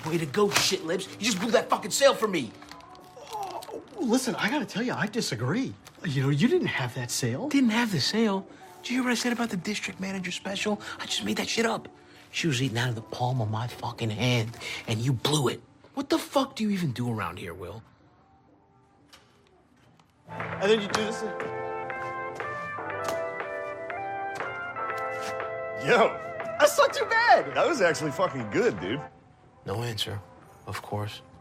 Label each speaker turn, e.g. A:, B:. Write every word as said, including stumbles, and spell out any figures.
A: Way to go, shit lips. You just blew that fucking sale for me.
B: Oh, listen, I gotta tell you, I disagree. You know, you didn't have that sale.
A: Didn't have the sale. Did you hear what I said about the district manager special? I just made that shit up. She was eating out of the palm of my fucking hand, and you blew it. What the fuck do you even do around here, Will?
C: And then you do this.
D: Yo,
C: that's not too bad.
D: That was actually fucking good, dude.
A: No answer, of course.